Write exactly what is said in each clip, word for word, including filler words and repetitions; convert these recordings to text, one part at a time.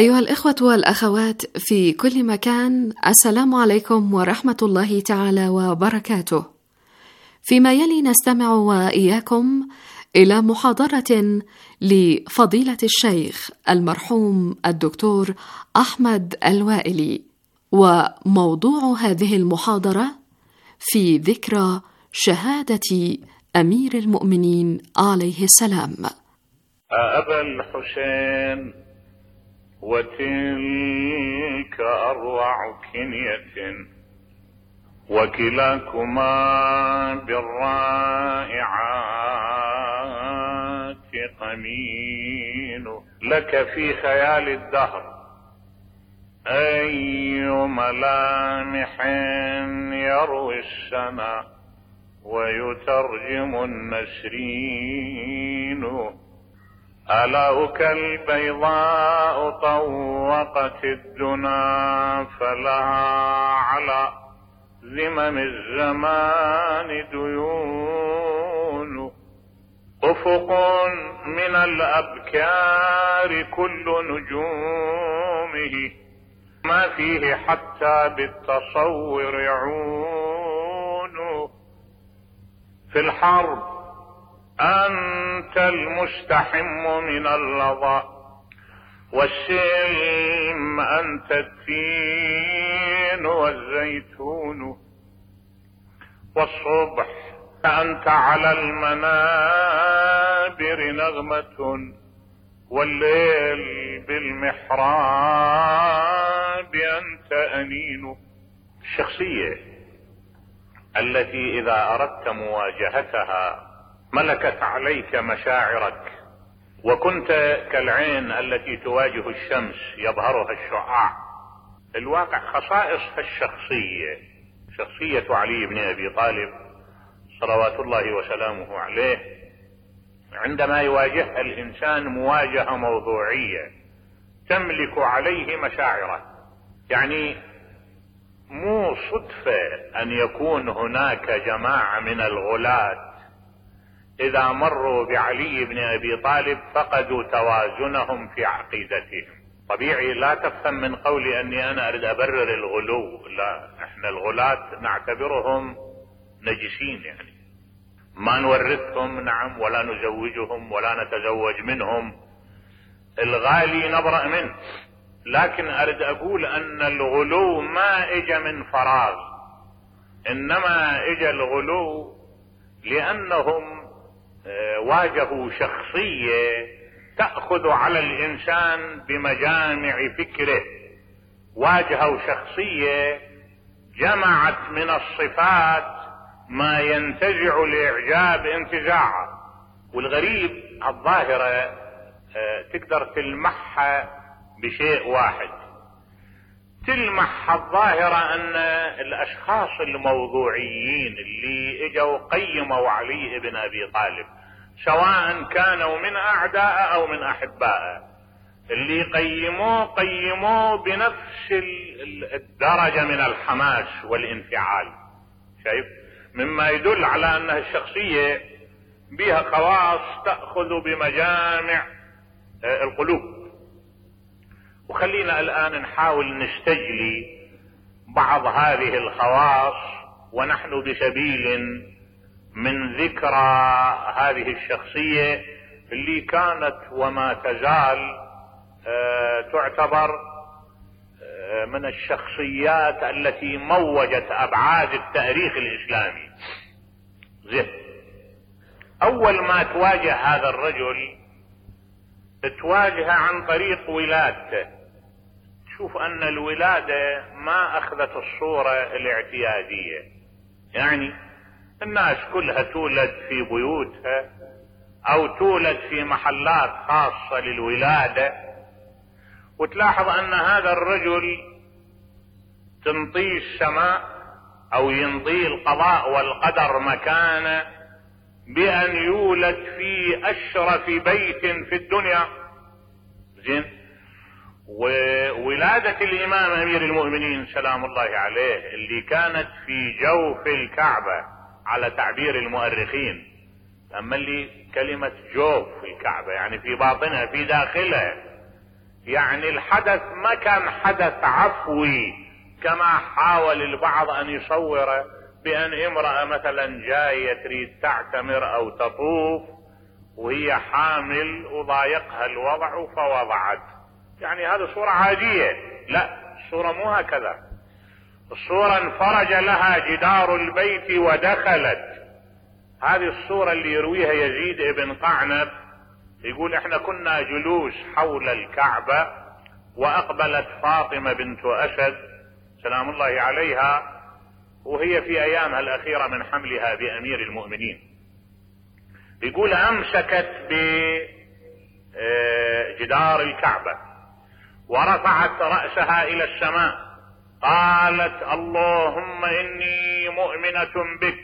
أيها الإخوة والأخوات في كل مكان، السلام عليكم ورحمة الله تعالى وبركاته. فيما يلي نستمع وإياكم إلى محاضرة لفضيلة الشيخ المرحوم الدكتور أحمد الوائلي، وموضوع هذه المحاضرة في ذكرى شهادة أمير المؤمنين عليه السلام. أبا الحسين وتلك أروع كنية، وكلاكما بالرائعات قمين، لك في خيال الدهر أي ملامح يروي السنا ويترجم النسرين. آلاؤك البيضاء طوقت الدنا، فلها على ذمم الزمان ديون. أفق من الأبكار كل نجومه، ما فيه حتى بالتصور عون. في الحرب أنت المستحم من اللظى، والسلم أنت التين والزيتون. والصبح أنت على المنابر نغمة، والليل بالمحراب أنت أنين. الشخصية التي إذا أردت مواجهتها ملكت عليك مشاعرك، وكنت كالعين التي تواجه الشمس يظهرها الشعاع. الواقع خصائص الشخصية، شخصية علي بن أبي طالب صلوات الله وسلامه عليه، عندما يواجهها الإنسان مواجهة موضوعية تملك عليه مشاعره. يعني مو صدفة أن يكون هناك جماعة من الغلاة إذا مروا بعلي بن أبي طالب فقدوا توازنهم في عقيدتهم. طبيعي لا تفهم من قولي أني أنا أريد أبرر الغلو، لا، إحنا الغلاة نعتبرهم نجسين، يعني ما نورثهم، نعم، ولا نزوجهم ولا نتزوج منهم، الغالي نبرأ منه. لكن أريد أقول أن الغلو ما إجا من فراغ، إنما إجا الغلو لأنهم واجهوا شخصية تأخذ على الإنسان بمجامع فكره، واجهوا شخصية جمعت من الصفات ما ينتزع الإعجاب انتزاعا. والغريب الظاهرة تقدر تلمحها بشيء واحد، تلمح الظاهرة أن الأشخاص الموضوعيين اللي اجوا قيموا علي بن أبي طالب، سواء كانوا من أعداء أو من أحباء، اللي قيموه قيموه بنفس الدرجة من الحماس والانفعال. شايف؟ مما يدل على أنها الشخصية بها خواص تأخذ بمجامع القلوب. وخلينا الآن نحاول نستجلي بعض هذه الخواص ونحن بسبيل من ذكرى هذه الشخصية اللي كانت وما تزال آه تعتبر آه من الشخصيات التي موجت أبعاد التاريخ الإسلامي. زين، أول ما تواجه هذا الرجل تواجه عن طريق ولادته. شوف أن الولادة ما أخذت الصورة الاعتيادية، يعني الناس كلها تولد في بيوتها أو تولد في محلات خاصة للولادة، وتلاحظ أن هذا الرجل تنطيه السماء أو ينطيه القضاء والقدر مكانه بأن يولد في أشرف بيت في الدنيا. زين، وولادة الإمام أمير المؤمنين سلام الله عليه اللي كانت في جوف الكعبة على تعبير المؤرخين، أما اللي كلمة جوف الكعبة يعني في باطنها في داخلها، يعني الحدث ما كان حدث عفوي كما حاول البعض ان يصوره، بان امرأة مثلا جاية تريد تعتمر او تطوف وهي حامل وضايقها الوضع فوضعت، يعني هذه صورة عادية. لا، الصورة مو هكذا. الصورة انفرج لها جدار البيت ودخلت. هذه الصورة اللي يرويها يزيد بن قعنب، يقول احنا كنا جلوس حول الكعبة واقبلت فاطمة بنت اسد سلام الله عليها، وهي في ايامها الاخيرة من حملها بامير المؤمنين. يقول امسكت بجدار الكعبة ورفعت رأسها الى السماء، قالت اللهم اني مؤمنة بك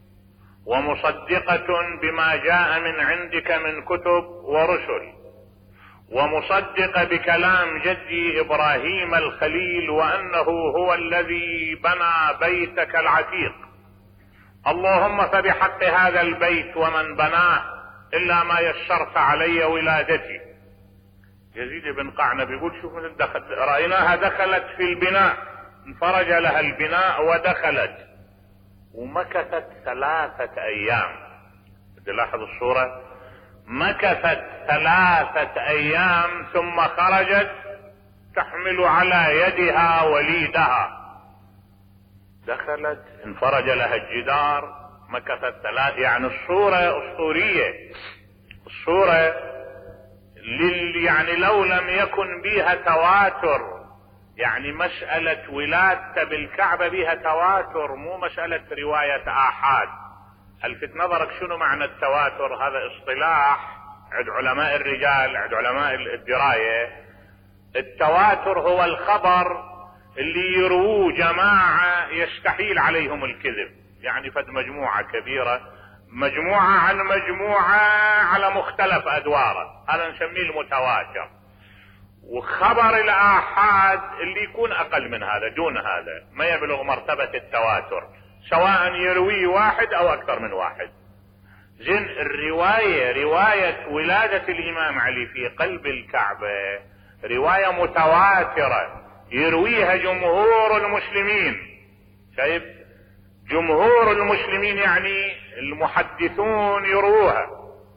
ومصدقة بما جاء من عندك من كتب ورسل، ومصدقة بكلام جدي ابراهيم الخليل وانه هو الذي بنى بيتك العتيق. اللهم فبحق هذا البيت ومن بناه الا ما يسرت علي ولادتي. يزيد بن قعنب يقول شوف دخل رأيناها دخلت في البناء، انفرج لها البناء ودخلت، ومكثت ثلاثة ايام. تلاحظ الصورة، مكثت ثلاثة ايام ثم خرجت تحمل على يدها وليدها. دخلت انفرج لها الجدار، مكثت ثلاث، يعني الصورة اسطورية. الصورة لل يعني لو لم يكن بها تواتر، يعني مسألة ولادته بالكعبة بها تواتر، مو مسألة رواية آحاد. الفت نظرك شنو معنى التواتر؟ هذا اصطلاح عند علماء الرجال، عند علماء الدراية. التواتر هو الخبر اللي يرووه جماعة يستحيل عليهم الكذب، يعني فد مجموعة كبيرة، مجموعة عن مجموعة على مختلف أدواره، هذا نسميه المتواتر. وخبر الآحاد اللي يكون أقل من هذا، دون هذا، ما يبلغ مرتبة التواتر، سواء يرويه واحد أو أكثر من واحد. زين الرواية، رواية ولادة الإمام علي في قلب الكعبة رواية متواترة يرويها جمهور المسلمين. شايف؟ جمهور المسلمين يعني المحدثون يروها،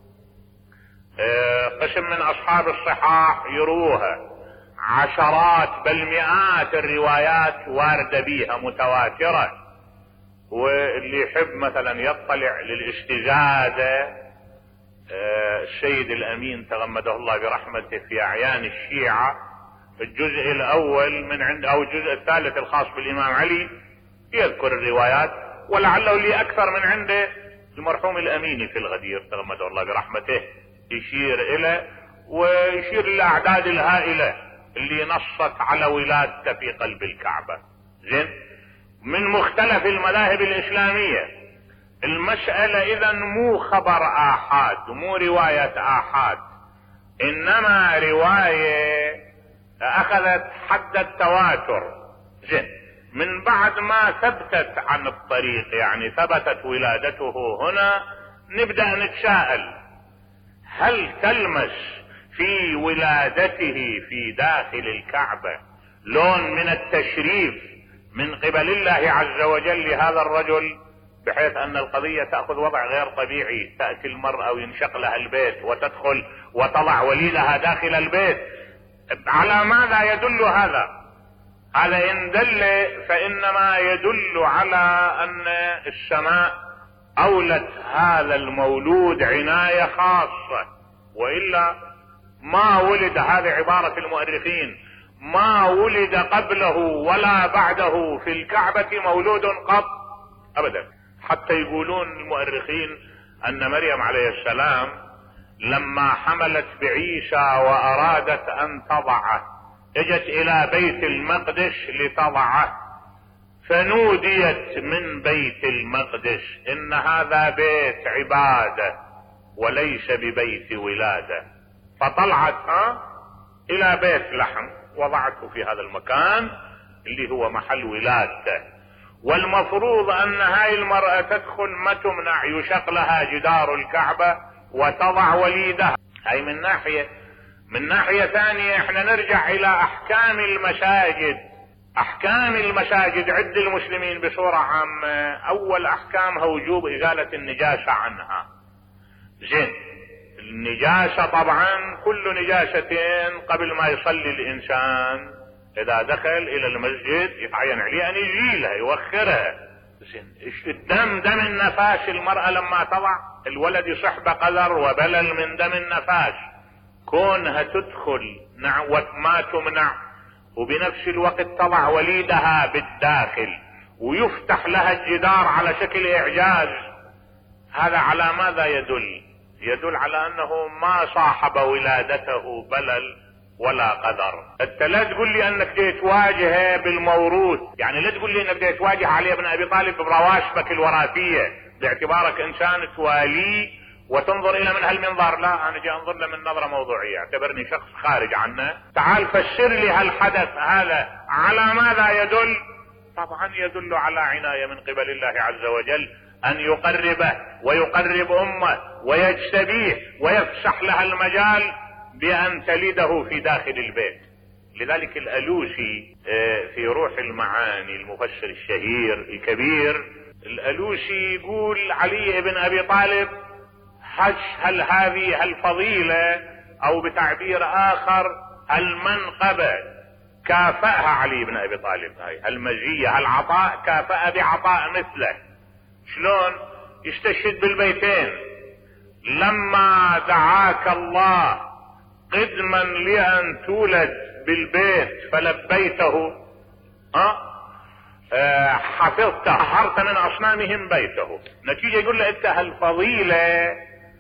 قسم من اصحاب الصحاح يروها، عشرات بل مئات الروايات واردة بيها متواترة. واللي يحب مثلا يطلع للاستزادة، السيد الامين تغمده الله برحمته في اعيان الشيعة الجزء الاول من عند او الجزء الثالث الخاص بالامام علي يذكر الروايات، ولعله اللي اكثر من عنده المرحوم الاميني في الغدير تغمده الله برحمته يشير الى ويشير للاعداد الهائلة اللي نصت على ولادته في قلب الكعبة. زين، من مختلف المذاهب الاسلامية. المسألة اذا مو خبر آحاد، مو رواية آحاد، انما رواية اخذت حد التواتر. زين، من بعد ما ثبتت عن الطريق، يعني ثبتت ولادته هنا، نبدأ نتساءل هل تلمس في ولادته في داخل الكعبة لون من التشريف من قبل الله عز وجل لهذا الرجل، بحيث ان القضية تأخذ وضع غير طبيعي، تأتي المرأة وينشق لها البيت وتدخل وتضع وليدها داخل البيت؟ على ماذا يدل هذا؟ هذا إن دل فإنما يدل على أن السماء أولت هذا المولود عناية خاصة، وإلا ما ولد، هذه عبارة المؤرخين، ما ولد قبله ولا بعده في الكعبة مولود قط أبدا. حتى يقولون المؤرخين أن مريم عليه السلام لما حملت بعيسى وأرادت أن تضعه اجت الى بيت المقدس لتضعه، فنوديت من بيت المقدس ان هذا بيت عبادة وليس ببيت ولادة، فطلعت ها الى بيت لحم وضعته في هذا المكان اللي هو محل ولادته. والمفروض ان هاي المرأة تدخل ما تمنع، يشق لها جدار الكعبة وتضع وليدها. هاي من ناحية. من ناحية ثانية احنا نرجع الى احكام المساجد. احكام المساجد عند المسلمين بصورة عامة، اول احكامها وجوب ازالة النجاسة عنها. زين، النجاسة طبعا كل نجاستين قبل ما يصلي الانسان اذا دخل الى المسجد يتعين عليه ان يزيلها يوخرها. زين، الدم دم النفاس، المرأة لما تضع الولد يصح بقدر وبلل من دم النفاس، كونها تدخل ما تمنع وبنفس الوقت تضع وليدها بالداخل ويفتح لها الجدار على شكل اعجاز، هذا على ماذا يدل؟ يدل على انه ما صاحب ولادته بلل ولا قدر. انت لا تقول لي انك تواجهه بالموروث، يعني لا تقول لي انك تواجه علي بن ابي طالب برواشبك الوراثيه باعتبارك انسان تواليه وتنظر الى من هالمنظار. لا، انا جاي انظر له من نظرة موضوعية، اعتبرني شخص خارج عنه. تعال فسر لي هالحدث هذا على ماذا يدل؟ طبعا يدل على عناية من قبل الله عز وجل ان يقربه ويقرب امه ويجتبيه ويفسح لها المجال بان تلده في داخل البيت. لذلك الالوسي في روح المعاني المفسر الشهير الكبير، الالوسي يقول علي بن ابي طالب هل هذه الفضيلة او بتعبير اخر المنقبة كافأها علي بن ابي طالب، هاي المزية العطاء كافأ بعطاء مثله. شلون؟ يستشهد بالبيتين: لما دعاك الله قدما لأن تولد بالبيت فلبيته، أه؟ أه حفظت طهرت من اصنامهم بيته. نتيجة يقول له انت هالفضيلة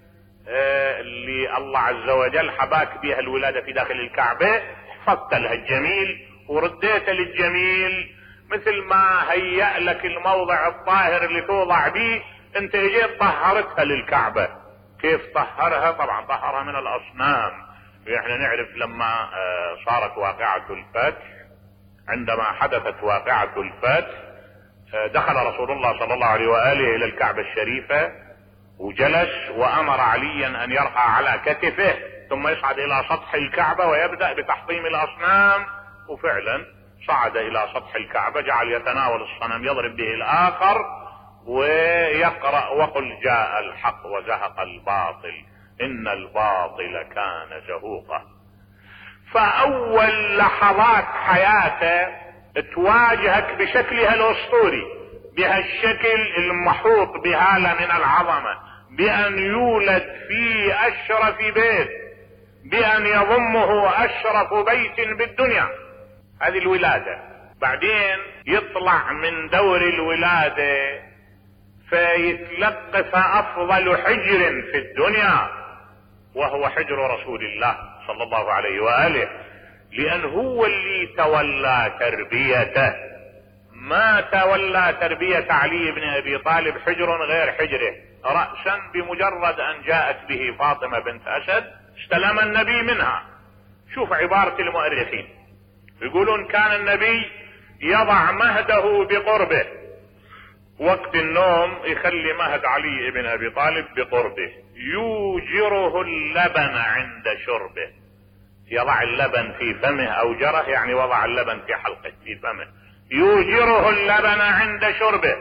أه اللي الله عز وجل حباك بها الولادة في داخل الكعبة، حفظت لها الجميل ورديت للجميل، مثل ما هيأ لك الموضع الطاهر اللي توضع به، انت اجيت طهرتها للكعبة. كيف طهرها؟ طبعا طهرها من الاصنام. احنا نعرف لما أه صارت واقعة الفتح، عندما حدثت واقعة الفتح دخل رسول الله صلى الله عليه وآله إلى الكعبة الشريفة وجلس وأمر عليا أن يرقى على كتفه ثم يصعد إلى سطح الكعبة ويبدأ بتحطيم الأصنام. وفعلا صعد إلى سطح الكعبة، جعل يتناول الصنم يضرب به الآخر ويقرأ: وقل جاء الحق وزهق الباطل إن الباطل كان زهوقا. فاول لحظات حياته تواجهك بشكلها الاسطوري، بهالشكل المحوط بهالة من العظمة، بان يولد في اشرف بيت، بان يضمه اشرف بيت بالدنيا، هذه الولادة. بعدين يطلع من دور الولادة فيتلقف افضل حجر في الدنيا وهو حجر رسول الله صلى الله عليه وآله، لأن هو اللي تولى تربيته، ما تولى تربية علي بن أبي طالب حجر غير حجره رأسا، بمجرد أن جاءت به فاطمة بنت أسد استلم النبي منها. شوف عبارة المؤرخين، يقولون كان النبي يضع مهده بقربه، وقت النوم يخلي مهد علي بن أبي طالب بقربه، يوجره اللبن عند شربه، يضع اللبن في فمه أو جره، يعني وضع اللبن في حلقه في فمه، يوجره اللبن عند شربه،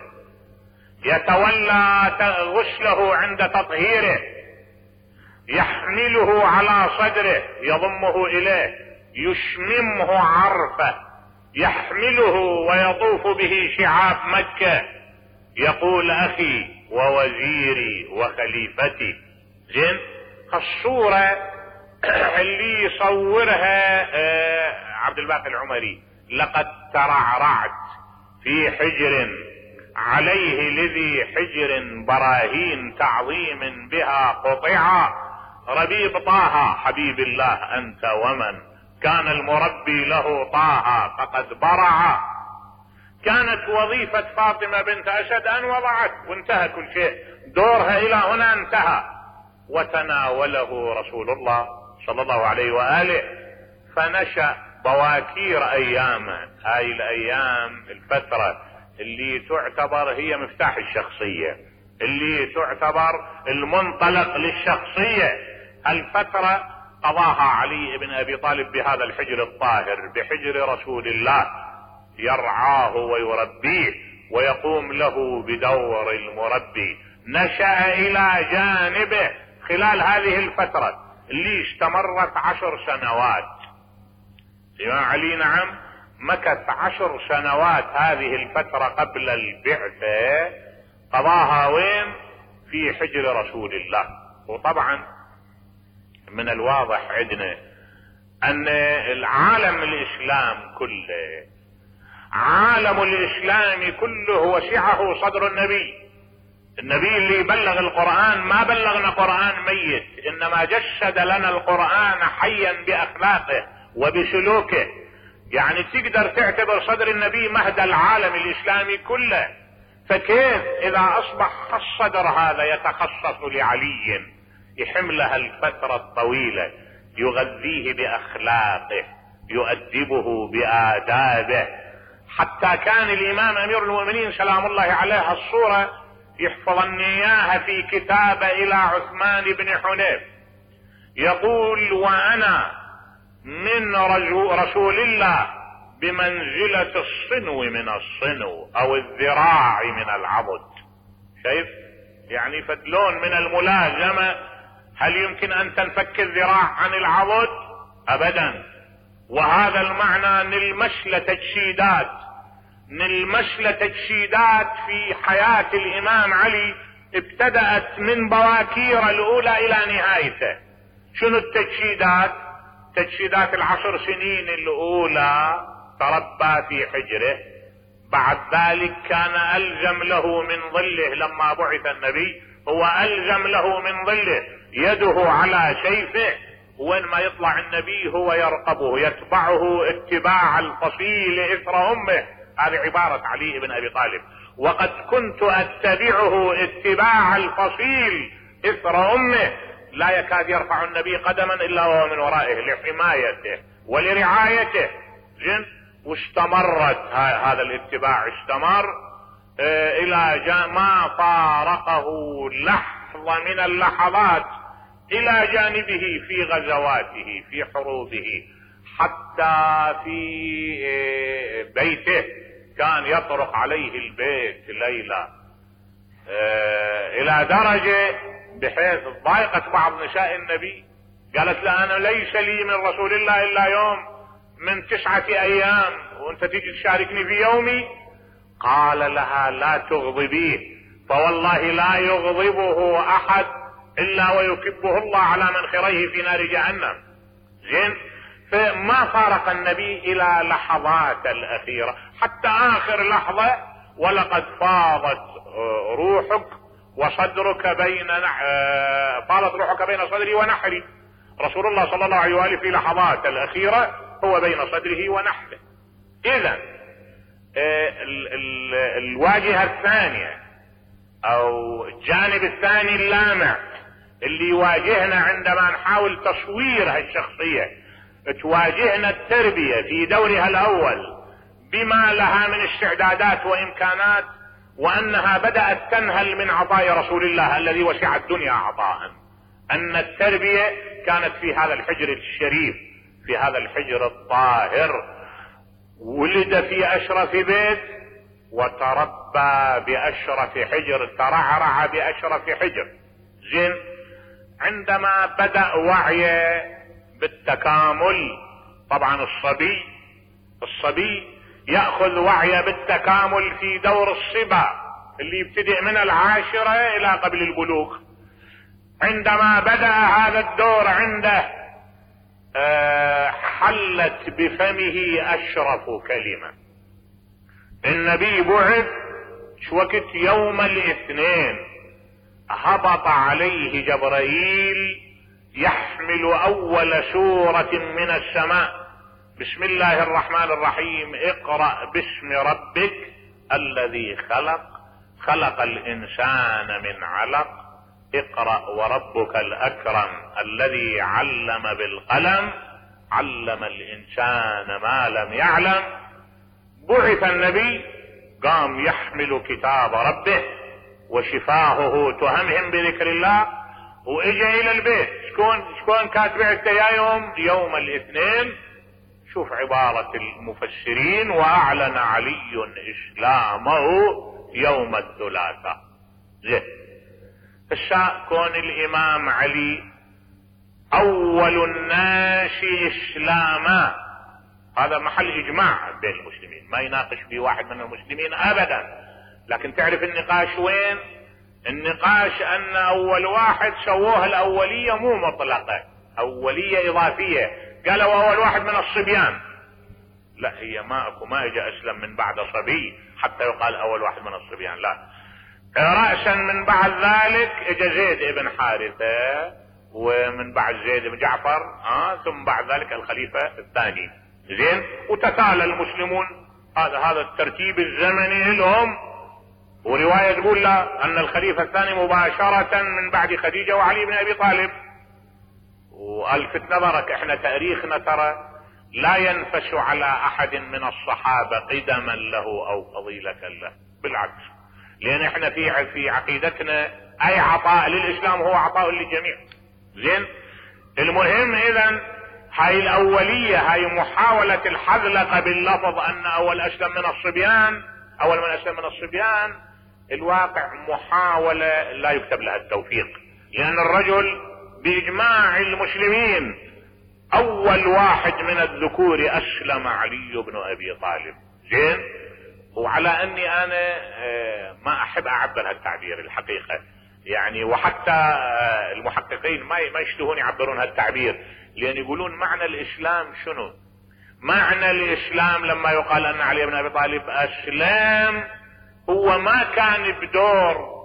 يتولى غسله عند تطهيره، يحمله على صدره يضمه إليه، يشممه عرفه، يحمله ويطوف به شعاب مكة، يقول أخي ووزيري وخليفتي. زين، الصورة اللي يصورها عبد الباقي العمري: لقد ترعرعت في حجر عليه لذي حجر براهين تعظيم بها قطعا، ربيب طه حبيب الله أنت ومن كان المربي له طه فقد برع. كانت وظيفة فاطمة بنت أسد أن وضعت وانتهى كل شيء، دورها إلى هنا انتهى، وتناوله رسول الله صلى الله عليه وآله، فنشأ بواكير أيامه. هاي الأيام الفترة اللي تعتبر هي مفتاح الشخصية، اللي تعتبر المنطلق للشخصية، الفترة قضاها علي بن ابي طالب بهذا الحجر الطاهر، بحجر رسول الله، يرعاه ويربيه ويقوم له بدور المربي. نشأ الى جانبه خلال هذه الفترة اللي استمرت عشر سنوات. الإمام علي نعم مكث عشر سنوات، هذه الفترة قبل البعثة قضاها وين؟ في حجر رسول الله. وطبعا من الواضح عندنا ان العالم الاسلام كله، عالم الاسلام كله وسعه صدر النبي. النبي اللي بلغ القرآن ما بلغنا قرآن ميت، انما جسد لنا القرآن حيا باخلاقه وبسلوكه. يعني تقدر تعتبر صدر النبي مهد العالم الاسلامي كله، فكيف اذا اصبح الصدر هذا يتخصص لعلي يحملها الفترة الطويلة، يغذيه باخلاقه، يؤدبه بآدابه. حتى كان الامام امير المؤمنين سلام الله عليه الصورة يحفظني اياها في كتابه الى عثمان بن حنيف، يقول: وانا من رسول الله بمنزلة الصنو من الصنو او الذراع من العضد. شايف يعني فدلون من الملازمة. هل يمكن ان تنفك الذراع عن العضد؟ ابدا. وهذا المعنى نلمس له تجسيدات، نلمس له تجسيدات في حياة الامام علي ابتدأت من بواكير الاولى الى نهايته. شنو التجسيدات؟ تجسيدات العشر سنين الاولى تربى في حجره، بعد ذلك كان الزم له من ظله لما بعث النبي، هو الزم له من ظله، يده على سيفه، وين ما يطلع النبي هو يرقبه، يتبعه اتباع الفصيل اثر امه. هذه عبارة علي بن ابي طالب: وقد كنت اتبعه اتباع الفصيل اثر امه، لا يكاد يرفع النبي قدما الا وهو من ورائه لحمايته ولرعايته. زين. واستمرت هذا الاتباع، استمر اه الى ما فارقه لحظة من اللحظات الى جانبه في غزواته في حروبه، حتى في اه بيته كان يطرق عليه البيت ليلة اه الى درجة بحيث ضايقت بعض نساء النبي، قالت له: انا ليس لي من رسول الله الا يوم من تسعة ايام وانت تيجي تشاركني في يومي. قال لها: لا تغضبيه، فوالله لا يغضبه احد الا ويكبه الله على منخريه في نار جهنم. زين. فما فارق النبي الى لحظات الاخيرة حتى اخر لحظة: ولقد فاضت روحك وصدرك بين نح... فاضت روحك بين صدري ونحري. رسول الله صلى الله عليه وآله في لحظات الاخيرة هو بين صدره ونحره. اذا ال... ال... الواجهة الثانية او الجانب الثاني اللامع اللي يواجهنا عندما نحاول تصوير هالشخصية، تواجهنا التربية في دورها الاول بما لها من استعدادات وامكانات، وانها بدأت تنهل من عطايا رسول الله الذي وسع الدنيا عطاء. ان التربية كانت في هذا الحجر الشريف، في هذا الحجر الطاهر. ولد في اشرف بيت وتربى باشرف حجر، ترعرع باشرف حجر. زين. عندما بدأ وعيه بالتكامل، طبعا الصبي الصبي يأخذ وعيه بالتكامل في دور الصبا اللي يبتدئ من العاشرة الى قبل البلوغ. عندما بدأ هذا الدور عنده أه حلت بفمه اشرف كلمة. النبي بعث وقت يوم الاثنين، هبط عليه جبرائيل يحمل اول سورة من السماء: بسم الله الرحمن الرحيم، اقرأ باسم ربك الذي خلق، خلق الانسان من علق، اقرأ وربك الاكرم الذي علم بالقلم، علم الانسان ما لم يعلم. بعث النبي قام يحمل كتاب ربه وشفاهه تهمهم بذكر الله، واجى الى البيت. شكون شكون كانت بعثته يا يوم يوم الاثنين. شوف عبارة المفسرين: واعلن علي اسلامه يوم الثلاثاء. زين، هسه كون الامام علي اول الناس اسلاما هذا محل اجماع بين المسلمين، ما يناقش فيه واحد من المسلمين ابدا. لكن تعرف النقاش وين؟ النقاش ان اول واحد سووها الاولية مو مطلقة، اولية اضافية، قالوا اول واحد من الصبيان. لا، هي ما اكو ما اجى اسلم من بعد صبي حتى يقال اول واحد من الصبيان، لا. رأسا من بعد ذلك اجى زيد بن حارثة، ومن بعد زيد بن جعفر، آه ثم بعد ذلك الخليفة الثاني. زين، وتتالى المسلمون، هذا هذا الترتيب الزمني لهم. ورواية تقول لا ان الخليفة الثاني مباشرة من بعد خديجة وعلي بن ابي طالب. والفت نظرك احنا تاريخنا ترى لا ينفش على احد من الصحابة قدما له او فضيلة له، بالعكس، لان احنا في في عقيدتنا اي عطاء للاسلام هو عطاء للجميع. زين، المهم اذا هاي الاولية، هاي محاولة الحذلقة باللفظ ان اول اسلم من الصبيان، اول من اسلم من الصبيان، الواقع محاولة لا يكتب لها التوفيق، لان الرجل باجماع المسلمين اول واحد من الذكور اسلم علي بن ابي طالب. زين، وعلى اني انا ما احب اعبر هالتعبير الحقيقة يعني، وحتى المحققين ما ما يشتهون يعبرون هالتعبير، لان يقولون معنى الاسلام شنو؟ معنى الاسلام لما يقال ان علي بن ابي طالب اسلام هو ما كان بدور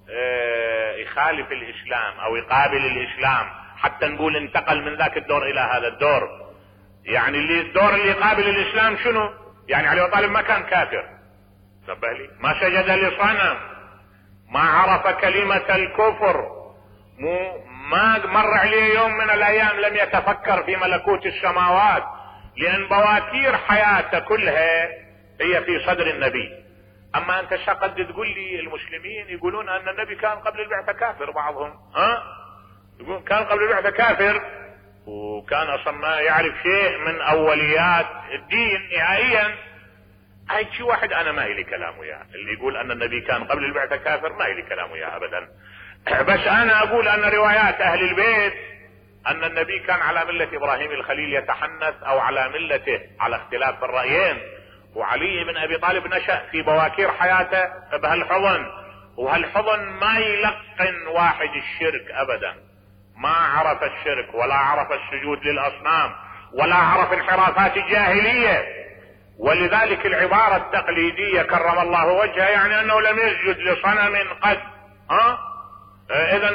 يخالف الاسلام او يقابل الاسلام حتى نقول انتقل من ذاك الدور الى هذا الدور. يعني اللي الدور اللي يقابل الاسلام شنو؟ يعني علي بن ابي طالب ما كان كافر، نبه لي، ما سجد لصنم، ما عرف كلمة الكفر، مو ما مر عليه يوم من الايام لم يتفكر في ملكوت السماوات، لان بواتير حياته كلها هي في صدر النبي. اما انت شقد تقول لي المسلمين يقولون ان النبي كان قبل البعثة كافر، بعضهم ها يقول كان قبل البعثة كافر، وكان اصلا ما يعرف شيء من اوليات الدين نهائيا. هاي شي واحد انا ما الي كلام وياه، اللي يقول ان النبي كان قبل البعثة كافر ما الي كلام وياه ابدا. بس انا اقول ان روايات اهل البيت ان النبي كان على ملة ابراهيم الخليل يتحنث او على ملته على اختلاف الرأيين، وعلي بن ابي طالب نشأ في بواكير حياته بهالحضن، وهالحضن ما يلقن واحد الشرك ابدا، ما عرف الشرك ولا عرف السجود للاصنام ولا عرف انحرافات الجاهلية. ولذلك العبارة التقليدية كرم الله وجهه يعني انه لم يسجد لصنم قد. ها اذا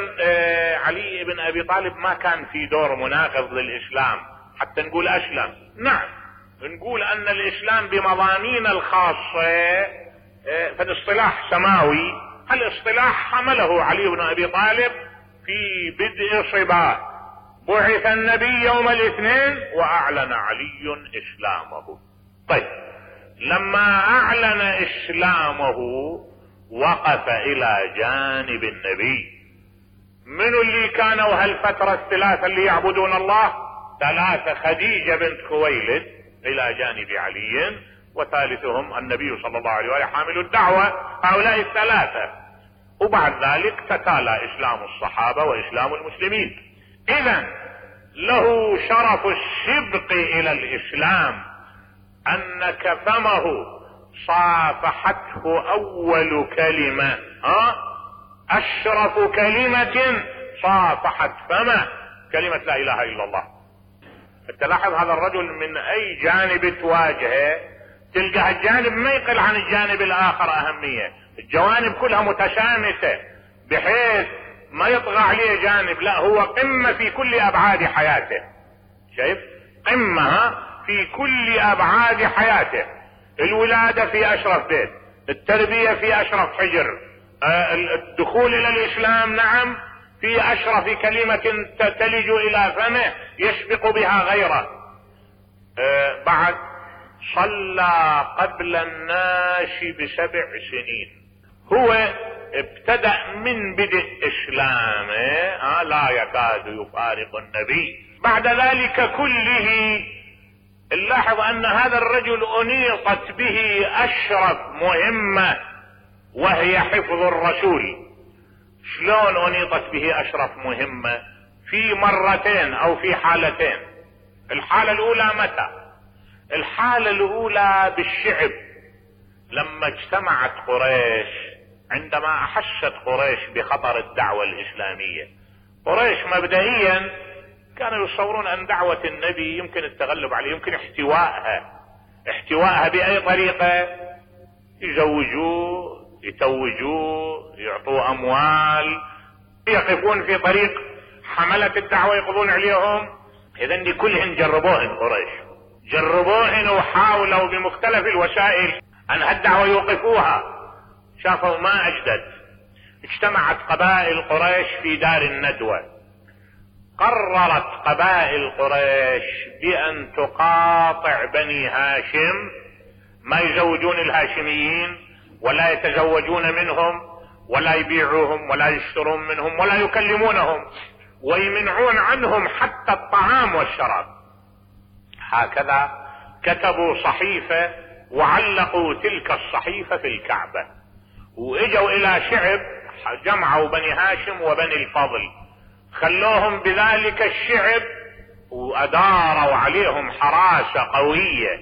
علي بن ابي طالب ما كان في دور مناقض للاسلام حتى نقول اسلم. نعم نقول ان الاسلام بمضامين الخاصة فالاصطلاح سماوي، الاصطلاح حمله علي بن ابي طالب في بدء صباه، بعث النبي يوم الاثنين واعلن علي اسلامه. طيب لما اعلن اسلامه وقف الى جانب النبي. من اللي كانوا هالفترة الثلاثة اللي يعبدون الله؟ ثلاثة: خديجة بنت خويلد الى جانب علي، وثالثهم النبي صلى الله عليه وسلم حامل الدعوة. هؤلاء الثلاثة. وبعد ذلك تتالى اسلام الصحابة واسلام المسلمين. اذا له شرف السبق الى الاسلام ان كفمه صافحته اول كلمة، ها اشرف كلمة صافحت فمه كلمة لا اله الا الله. تلاحظ هذا الرجل من اي جانب تواجهه تلقى الجانب ما يقل عن الجانب الاخر اهمية، الجوانب كلها متشامسة بحيث ما يطغى عليه جانب، لا هو قمة في كل ابعاد حياته. شايف؟ قمة في كل ابعاد حياته. الولادة في اشرف بيت، التربية في اشرف حجر، الدخول الى الاسلام نعم في اشرف كلمة تلج الى فمه يسبق بها غيره. أه بعد صلى قبل الناس بسبع سنين. هو ابتدأ من بدء اسلامه آه لا يكاد يفارق النبي. بعد ذلك كله نلاحظ ان هذا الرجل انيطت به اشرف مهمة وهي حفظ الرسول. شلون انيطت به اشرف مهمة؟ في مرتين او في حالتين. الحالة الاولى متى؟ الحالة الاولى بالشعب لما اجتمعت قريش، عندما احست قريش بخطر الدعوة الاسلامية. قريش مبدئيا كانوا يتصورون ان دعوة النبي يمكن التغلب عليه، يمكن احتوائها. احتوائها باي طريقة؟ يزوجوه، يتوجوه، يعطوه اموال، يقفون في طريق حملة الدعوة يقضون عليهم. اذن دي كلهن جربوهن قريش، جربوهن وحاولوا بمختلف الوسائل ان هالدعوة يوقفوها. شافوا ما اجدد. اجتمعت قبائل قريش في دار الندوة. قررت قبائل قريش بان تقاطع بني هاشم، ما يزوجون الهاشميين ولا يتزوجون منهم ولا يبيعوهم ولا يشترون منهم ولا يكلمونهم، ويمنعون عنهم حتى الطعام والشراب. هكذا كتبوا صحيفة وعلقوا تلك الصحيفة في الكعبة، واجوا الى شعب جمعوا بني هاشم وبني الفضل، خلوهم بذلك الشعب واداروا عليهم حراسة قوية،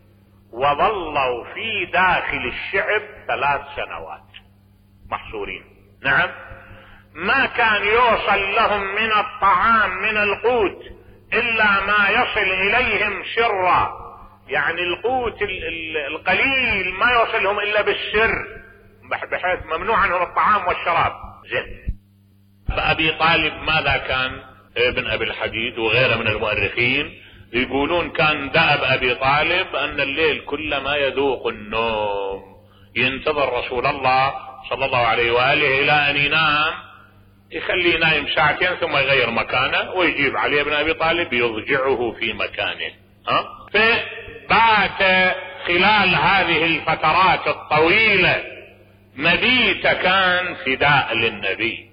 وظلوا في داخل الشعب ثلاث سنوات محصورين. نعم، ما كان يوصل لهم من الطعام من القوت الا ما يصل اليهم سرا، يعني القوت القليل ما يوصلهم الا بالسر، بحيث ممنوع عنهم الطعام والشراب. زين. ابي طالب ماذا كان؟ ابن ابي الحديد وغيره من المؤرخين يقولون كان دأب ابي طالب ان الليل كل ما يذوق النوم ينتظر رسول الله صلى الله عليه وآله الى ان ينام، يخليه نايم ساعتين ثم يغير مكانه ويجيب عليه ابن ابي طالب يضجعه في مكانه. ها؟ فبات خلال هذه الفترات الطويلة مبيت كان فداء للنبي،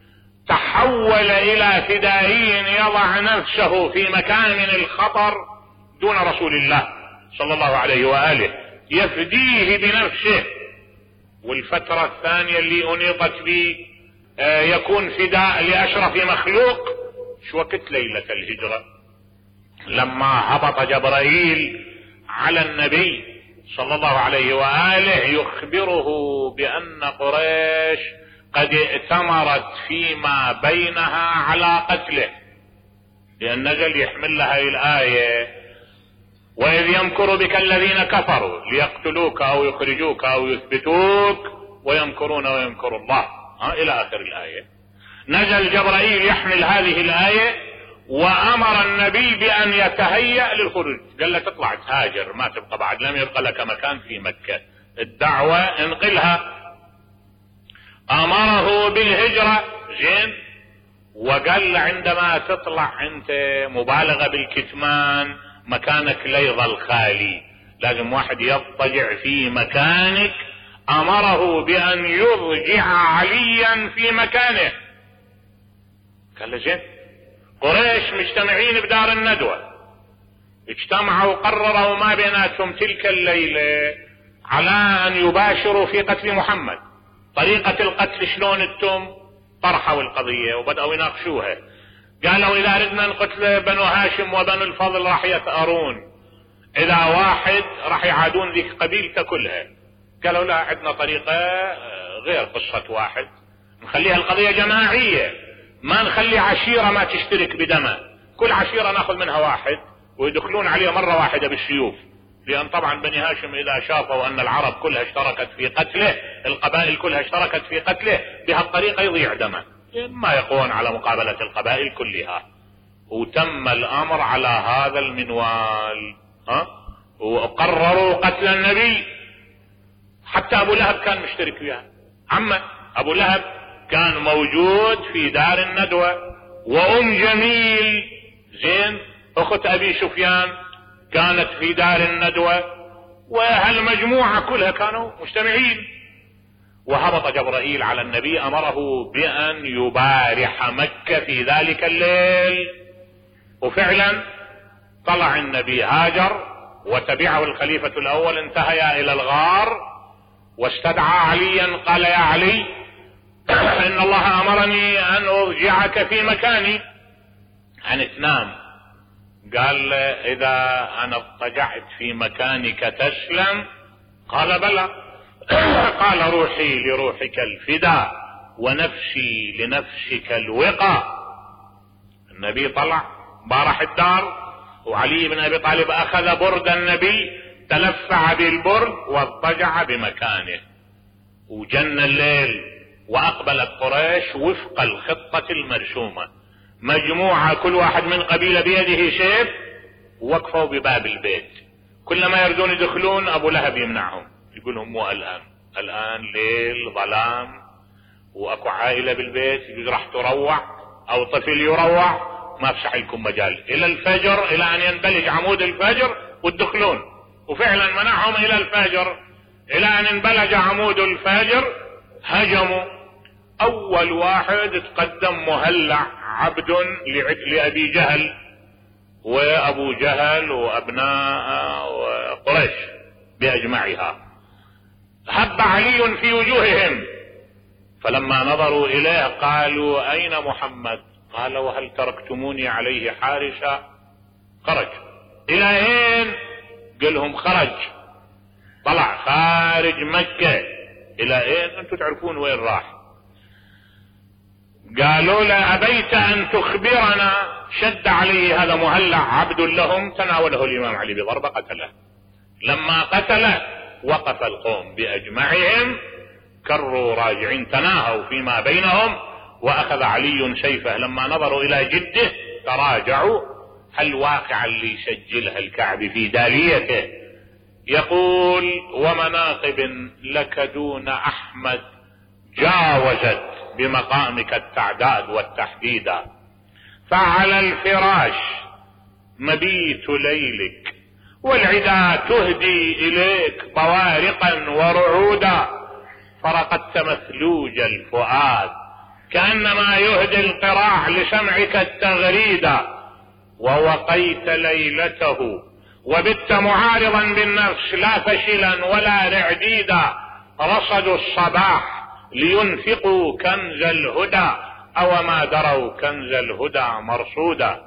تحول الى فدائي يضع نفسه في مكان من الخطر دون رسول الله صلى الله عليه وآله، يفديه بنفسه. والفترة الثانية اللي انيطت به آه يكون فداء لاشرف مخلوق. شو وقت ليلة الهجرة لما هبط جبرائيل على النبي صلى الله عليه وآله يخبره بان قريش قد ائتمرت فيما بينها على قتله، لان نزل يحمل لها الآية واذ يمكر بك الذين كفروا ليقتلوك او يخرجوك او يثبتوك ويمكرون ويمكر الله، ها الى اخر الآية. نزل جبرائيل يحمل هذه الآية وامر النبي بان يتهيأ للخروج، قال له تطلع تهاجر، ما تبقى بعد، لم يبقى لك مكان في مكة، الدعوة انقلها. امره بالهجرة. زين. وقال عندما تطلع انت مبالغة بالكتمان، مكانك لا يظل خالي، لازم واحد يضطجع في مكانك. امره بان يضجع عليا في مكانه. قال له زين. قريش مجتمعين بدار الندوة، اجتمعوا وقرروا ما بيناتهم تلك الليلة على ان يباشروا في قتل محمد. طريقة القتل شلون التم؟ طرحوا القضية وبدأوا يناقشوها. قالوا اذا اردنا نقتل بنو هاشم وبنو الفضل راح يثأرون، اذا واحد راح يعادون ذيك قبيلته كلها. قالوا لا، عندنا طريقة غير قصة واحد، نخليها القضية جماعية، ما نخلي عشيرة ما تشترك بدمه، كل عشيرة ناخذ منها واحد ويدخلون عليه مرة واحدة بالسيوف، لان طبعا بني هاشم اذا شافوا ان العرب كلها اشتركت في قتله، القبائل كلها اشتركت في قتله، بهالطريقة يضيع دمه، ما يقوون على مقابلة القبائل كلها. وتم الامر على هذا المنوال، ها، وقرروا قتل النبي. حتى ابو لهب كان مشترك فيها، عمه ابو لهب كان موجود في دار الندوة، وام جميل زين اخت ابي سفيان كانت في دار الندوة، وهالمجموعة كلها كانوا مجتمعين. وهبط جبرائيل على النبي أمره بأن يبارح مكة في ذلك الليل. وفعلا طلع النبي هاجر وتبعه الخليفة الأول، انتهيا إلى الغار واستدعى عليا قال يا علي إن الله أمرني أن أرجعك في مكاني أن تنام. قال إذا أنا اضطجعت في مكانك تسلم؟ قال بلى. قال روحي لروحك الفداء ونفسي لنفسك الوقى. النبي طلع بارح الدار، وعلي بن أبي طالب أخذ برد النبي تلفع بالبرد واضطجع بمكانه. وجن الليل وأقبلت قريش وفق الخطة المرسومة، مجموعة كل واحد من قبيلة بيده سيف، وقفوا بباب البيت. كلما يردون يدخلون أبو لهب يمنعهم، يقول لهم مو الآن، الآن ليل ظلام وأكو عائلة بالبيت، يجوز راح تروع أو طفل يروع، ما بسح لكم مجال إلى الفجر، إلى أن ينبلج عمود الفجر وتدخلون. وفعلا منعهم إلى الفجر، إلى أن انبلج عمود الفجر هجموا. أول واحد تقدم مهلع عبد لأبي جهل وأبو جهل وأبناء وقريش بأجمعها. هب علي في وجوههم، فلما نظروا إليه قالوا أين محمد؟ قال وهل تركتموني عليه حارسا؟ خرج. إلى أين؟ قالهم خرج، طلع خارج مكة. إلى أين؟ أنتم تعرفون وين راح. قالوا له أبيت أن تخبرنا. شد عليه هذا مهلع عبد لهم، تناوله الإمام علي بضربة قتله. لما قتله وقف القوم بأجمعهم كروا راجعين، تناهوا فيما بينهم، وأخذ علي سيفه. لما نظروا إلى جده تراجعوا. هل واقع اللي يسجلها الكعب في داليته يقول ومناقب لك دون أحمد جاوزت بمقامك التعداد والتحديد، فعلى الفراش مبيت ليلك والعدا تهدي إليك طوارقا ورعودا، فرقدت مثلوج الفؤاد كأنما يهدي القراع لسمعك التغريدا، ووقيت ليلته وبت معارضا بالنفس لا فشلا ولا رعديدا، رصدوا الصباح لينفقوا كنز الهدى أو ما دروا كنز الهدى مرصودا.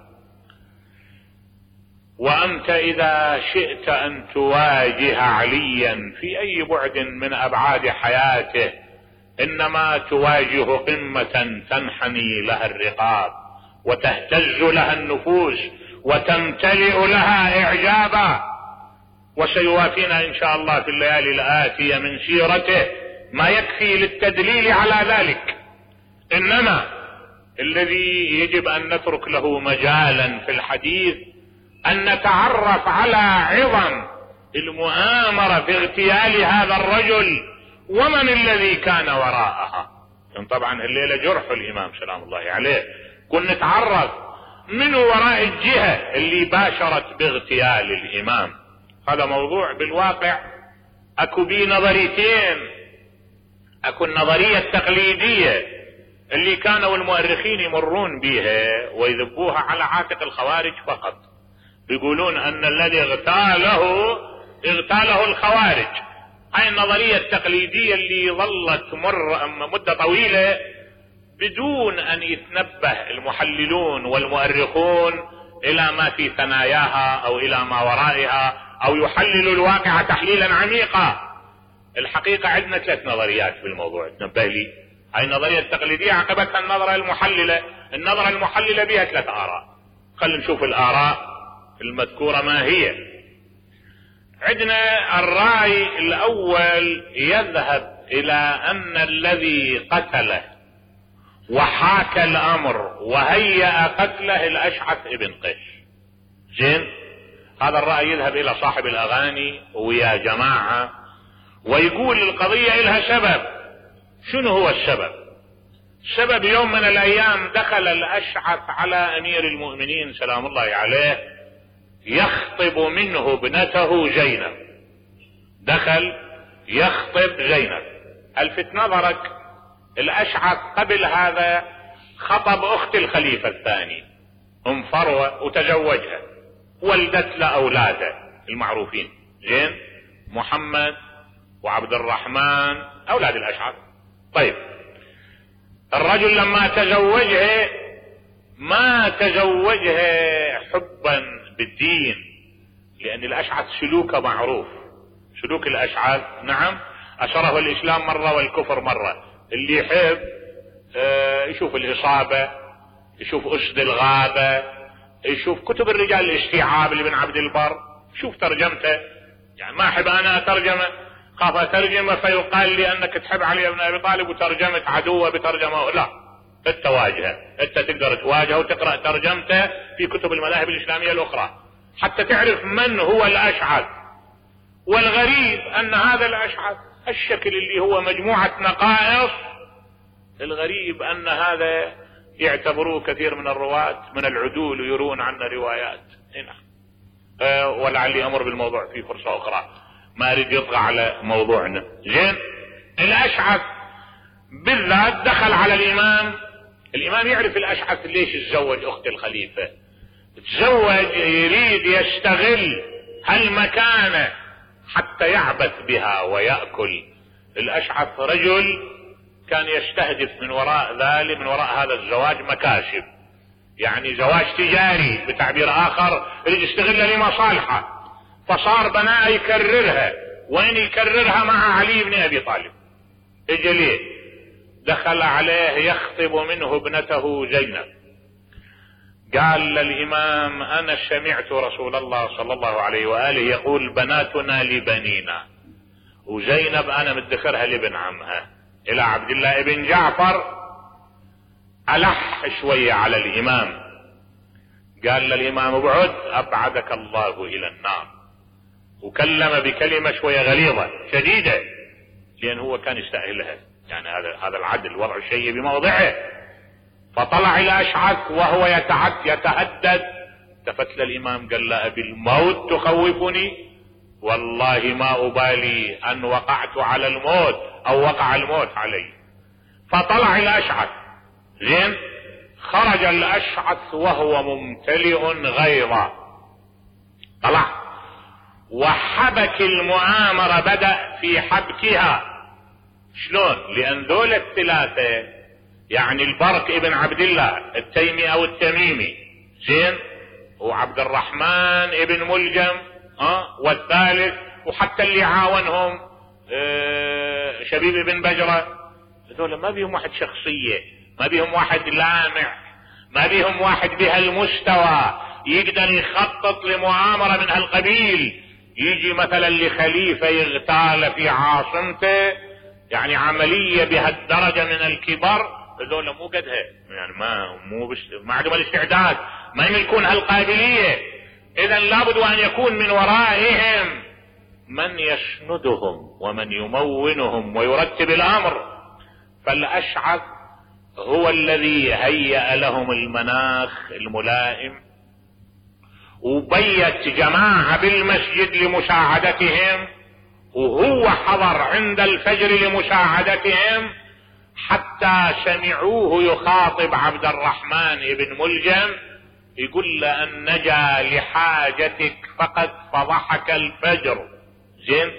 وأنت إذا شئت أن تواجه عليا في أي بعد من أبعاد حياته إنما تواجه قمة تنحني لها الرقاب وتهتز لها النفوس وتمتلئ لها إعجابا. وسيوافينا إن شاء الله في الليالي الآتية من سيرته ما يكفي للتدليل على ذلك. إنما الذي يجب أن نترك له مجالا في الحديث أن نتعرف على عظم المؤامرة في اغتيال هذا الرجل ومن الذي كان وراءها. طبعا الليلة جرح الإمام سلام الله عليه، كنا نتعرف من وراء الجهة اللي باشرت باغتيال الإمام. هذا موضوع بالواقع أكو بيه نظريتين. أكو النظرية التقليدية اللي كانوا المؤرخين يمرون بها ويذبوها على عاتق الخوارج فقط، يقولون أن الذي اغتاله اغتاله الخوارج. هاي النظرية التقليدية اللي ظلت مر مدة طويلة بدون أن يتنبه المحللون والمؤرخون إلى ما في ثناياها أو إلى ما ورائها أو يحللوا الواقع تحليلا عميقا. الحقيقة عندنا ثلاث نظريات في الموضوع، تنبه لي. هاي النظرية التقليدية عقبتها النظرة المحللة. النظرة المحللة بها ثلاث آراء. خلينا نشوف الآراء المذكورة ما هي. عندنا الرأي الأول يذهب إلى أن الذي قتله وحاك الأمر وهيأ قتله الأشعث ابن قيس. زين، هذا الرأي يذهب إلى صاحب الأغاني ويا جماعة ويقول القضية إلها سبب. شنو هو السبب؟ السبب يوم من الأيام دخل الأشعث على أمير المؤمنين سلام الله عليه يخطب منه ابنته زينب. دخل يخطب زينب الفت نظرك، الاشعث قبل هذا خطب اخت الخليفة الثاني ام فروة وتزوجها، ولدت له اولاده المعروفين، زين، محمد وعبد الرحمن اولاد الاشعث. طيب الرجل لما تزوجها ما تزوجها حبا بالدين، لان الاشعث سلوكه معروف، سلوك الاشعث نعم اشره الاسلام مرة والكفر مرة. اللي يحب اه يشوف الاصابة، يشوف اسد الغابة، يشوف كتب الرجال الاستيعاب لابن عبد البر، شوف ترجمته. يعني ما احب انا اترجمه، خاف اترجمه فيقال لي انك تحب علي بن ابي طالب وترجمت عدوه بترجمه. لا، انت واجهه، انت تقدر تواجهه وتقرا ترجمته في كتب المذاهب الاسلاميه الاخرى حتى تعرف من هو الاشعث. والغريب ان هذا الاشعث الشكل اللي هو مجموعه نقائص، الغريب ان هذا يعتبروه كثير من الرواة من العدول ويرون عنا روايات. هنا أه ولعلي امر بالموضوع في فرصة اخرى، ما اريد يطغى على موضوعنا. زين، الاشعث بالذات دخل على الامام، الامام يعرف الاشعث ليش تزوج اخت الخليفة، تزوج يريد يستغل هالمكانة حتى يعبث بها ويأكل. الاشعث رجل كان يستهدف من وراء ذلك، من وراء هذا الزواج مكاسب، يعني زواج تجاري بتعبير اخر، يريد يستغلها لمصالحه، فصار بناء يكررها، وين يكررها؟ مع علي بن ابي طالب. اجى ليه؟ دخل عليه يخطب منه ابنته زينب، قال للامام انا سمعت رسول الله صلى الله عليه واله يقول بناتنا لبنينا، وزينب انا مدخرها لابن عمها. الى عبد الله بن جعفر الح شوية على الامام، قال للامام ابعد ابعدك الله الى النار، وكلم بكلمة شوية غليظة شديدة لان هو كان يستأهلها، يعني هذا هذا العدل وضع الشيء بموضعه. فطلع الاشعث وهو يتعد يتهدد، التفت للامام قال له ابي الموت تخوفني؟ والله ما ابالي ان وقعت على الموت او وقع الموت علي. فطلع الاشعث، زين، خرج الاشعث وهو ممتلئ غيظا، طلع وحبك المؤامرة، بدأ في حبكها. شلون؟ لان دول الثلاثة، يعني البرك ابن عبد الله التيمي او التميمي، زين، وعبد الرحمن ابن ملجم، اه والثالث، وحتى اللي عاونهم اه شبيب بن بجرة، هذول ما بيهم واحد شخصية، ما بيهم واحد لامع، ما بيهم واحد بهالمستوى يقدر يخطط لمؤامرة من هالقبيل، يجي مثلا لخليفة يغتال في عاصمته، يعني عملية بهالدرجة من الكبر، هذول مو قدها، يعني ما مو بش... ما عندهم الاستعداد، ما يملكون هالقابلية. اذا لابد ان يكون من ورائهم من يسندهم ومن يمونهم ويرتب الامر. فالاشعث هو الذي هيأ لهم المناخ الملائم، وبيت جماعة بالمسجد لمساعدتهم، وهو حضر عند الفجر لمساعدتهم، حتى سمعوه يخاطب عبد الرحمن بن ملجم يقول له ان نجا لحاجتك فقد فضحك الفجر. زين،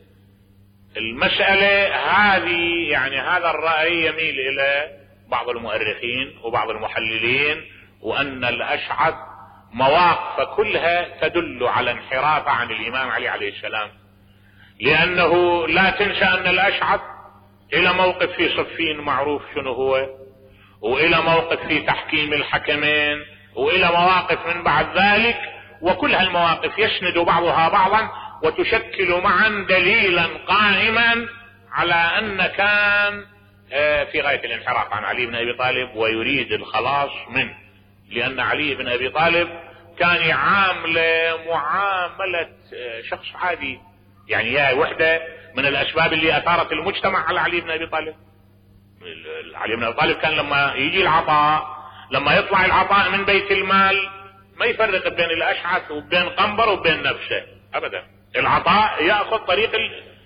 المسألة هذه يعني هذا الرأي يميل الى بعض المؤرخين وبعض المحللين، وان الاشعث مواقف كلها تدل على انحراف عن الامام علي عليه السلام، لانه لا تنسى ان الاشعث الى موقف في صفين معروف شنو هو، والى موقف في تحكيم الحكمين، والى مواقف من بعد ذلك، وكل هالمواقف يسند بعضها بعضا وتشكل معا دليلا قائما على ان كان في غاية الانحراف عن علي بن ابي طالب ويريد الخلاص منه، لان علي بن ابي طالب كان يعامله معاملة شخص عادي، يعني يا وحدة من الاسباب اللي اثارت المجتمع على علي بن ابي طالب. علي بن ابي طالب كان لما يجي العطاء، لما يطلع العطاء من بيت المال، ما يفرق بين الاشعث وبين قنبر وبين نفسه ابدا، العطاء ياخذ طريق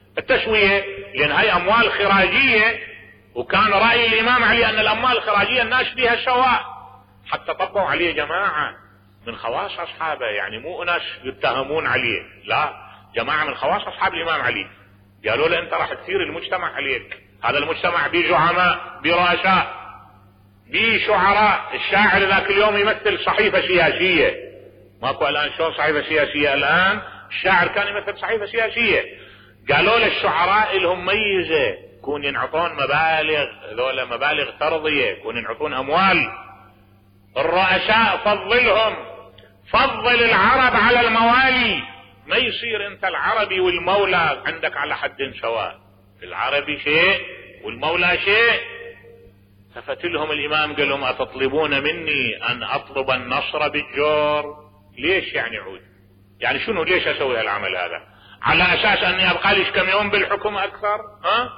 التسوية، لأن هاي أموال خراجية، وكان رأي الإمام علي أن الأموال الخراجية الناس بها سواء، حتى طبقوا عليه جماعة من خواص أصحابه، يعني مو ناس يتهمون عليه، لا، جماعة من خواص أصحاب الإمام علي قالوا له أنت راح تثير المجتمع عليك، هذا المجتمع بيه زعماء، بيه رؤساء، بيه شعراء. الشاعر ذاك اليوم يمثل صحيفة سياسية، ماكو الآن شلون صحيفة سياسية الآن، الشاعر كان يمثل صحيفة سياسية. قالوا للشعراء لهم ميزة، يكون ينعطون مبالغ، ذولا مبالغ ترضية، يكون ينعطون أموال. الرؤساء فضلهم، فضل العرب على الموالي، ما يصير انت العربي والمولى عندك على حد سواء، العربي شيء والمولى شيء. ففتلهم الإمام قال لهم أتطلبون مني أن أطلب النصر بالجور؟ ليش يعني عود؟ يعني شنو ليش أسوي هالعمل هذا؟ على أساس أني أبقى ليش كم يوم بالحكم أكثر؟ ها؟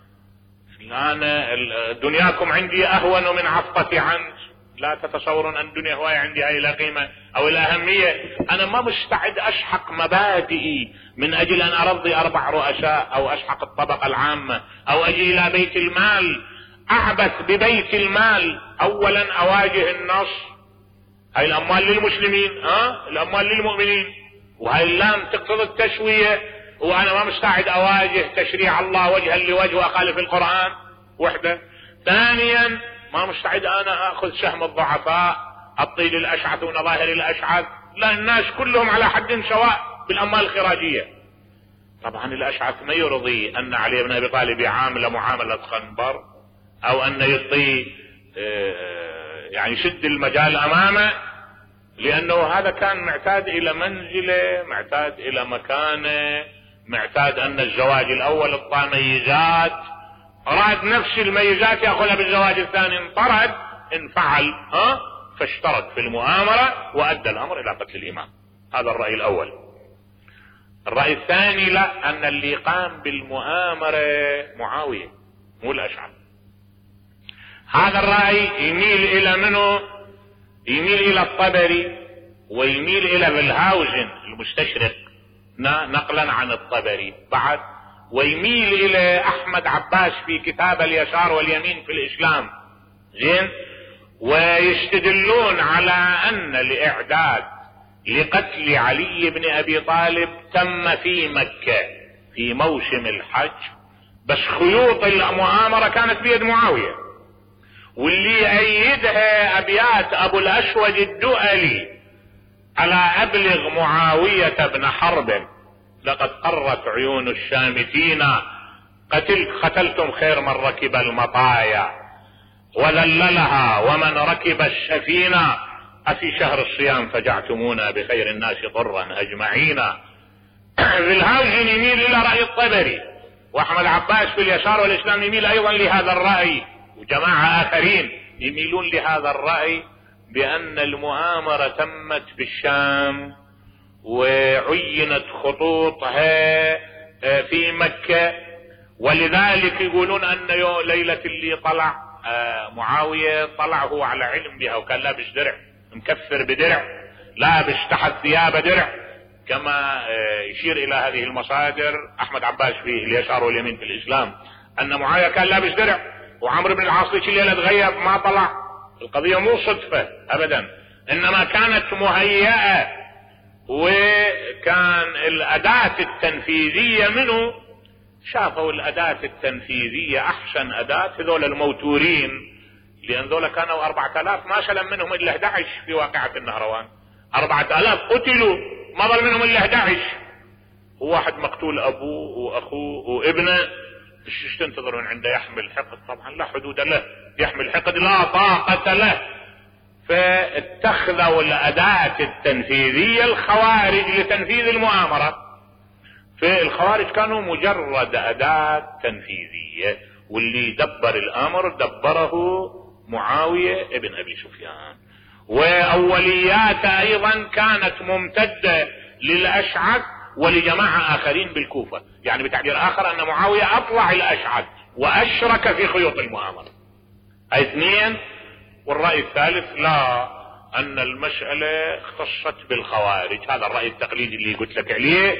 أنا دنياكم عندي أهون من عفطة عنز، لا تتصورون أن الدنيا هواية عندي هاي لا قيمة أو الأهمية. أنا ما مستعد أشحق مبادئي من أجل أن أرضي أربع رؤساء أو أشحق الطبقة العامة أو أجي إلى بيت المال أعبث ببيت المال. أولا أواجه النص، هاي الأموال للمسلمين، ها؟ الأموال للمؤمنين، وهاي اللام تقتضي التسوية، وأنا ما مستعد أواجه تشريع الله وجها لوجه وأخالف القرآن وحده. ثانيا ما مستعد أنا أخذ سهم الضعفاء، الطيل الأشعث ونظاهر الأشعث، لا، الناس كلهم على حد سواء بالأموال الخراجية. طبعا الأشعث ما يرضي أن علي بن أبي طالب يعامل معاملة خنبر، أو أن يعطي يعني يشد المجال أمامه، لأنه هذا كان معتاد إلى منزله، معتاد إلى مكانه، معتاد أن الزواج الأول اعطى ميزات، أراد نفس الميزات يأخذها بالزواج الثاني، انطرد، انفعل، ها؟ فاشترك في المؤامرة وأدى الأمر إلى قتل الإمام. هذا الرأي الأول. الرأي الثاني لا، أن اللي قام بالمؤامرة معاوية مو الأشعث. هذا الرأي يميل إلى منه؟ يميل إلى الطبري، ويميل إلى فيلهاوزن المستشرق نقلا عن الطبري بعد، ويميل إلى أحمد عباس في كتاب اليسار واليمين في الإسلام، زين. ويستدلون على أن الإعداد لقتل علي بن أبي طالب تم في مكة في موسم الحج، بس خيوط المؤامرة كانت بيد معاوية، واللي أيدها أبيات أبو الأسود الدؤلي على أبلغ معاوية بن حرب لقد قرت عيون الشامتين، قتلت قتلتم خير من ركب المطايا وذللها ومن ركب السفينة، أفي شهر الصيام فجعتمونا بخير الناس طرا أجمعين. فيلهاوزن يميل إلى رأي الطبري، وأحمد عباس في اليسار والإسلام يميل أيضا لهذا الرأي، وجماعة آخرين يميلون لهذا الرأي بأن المؤامرة تمت بالشام وعينت خطوطها في مكة، ولذلك يقولون أن ليلة اللي طلع معاوية طلع هو على علم بها، وكان لابس درع مكفر بدرع، لابس تحت ثيابه درع، كما يشير إلى هذه المصادر أحمد عباس في اليسار واليمين في الإسلام، أن معاوية كان لابس درع، وعمرو بن العاص الليلة تغيب ما طلع. القضية مو صدفة أبدا، إنما كانت مهيئة، وكان الأداة التنفيذية منه، شافوا الأداة التنفيذية أحسن أداة هذول الموتورين، لأن ذولا كانوا أربعة آلاف ما سلم منهم إلا أحد عشر في واقعة النهروان، أربعة آلاف قتلوا ما ظل منهم إلا أحد عشر، وواحد مقتول أبوه وأخوه وابنه. ايش تنتظرون عنده يحمل حقد؟ طبعا لا حدود له، يحمل حقد لا طاقة له. فاتخذوا الأداة التنفيذية الخوارج لتنفيذ المؤامرة، فالخوارج كانوا مجرد أداة تنفيذية، واللي دبر الأمر دبره معاوية ابن أبي سفيان، وأوليات أيضا كانت ممتدة للأشعث ولجماعة آخرين بالكوفة، يعني بتعبير آخر أن معاوية أطلع الأشعث وأشرك في خيوط المؤامرة. اثنين. والرأي الثالث لا، أن المسألة اختصت بالخوارج، هذا الرأي التقليدي اللي قلت لك عليه،